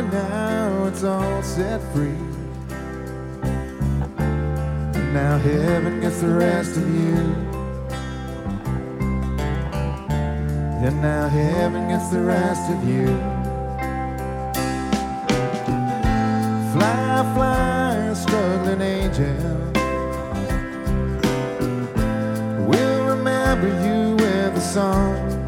now it's all set free. And now heaven gets the rest of you. And now heaven gets the rest of you. Fly, fly, struggling angel, we'll remember you with a song.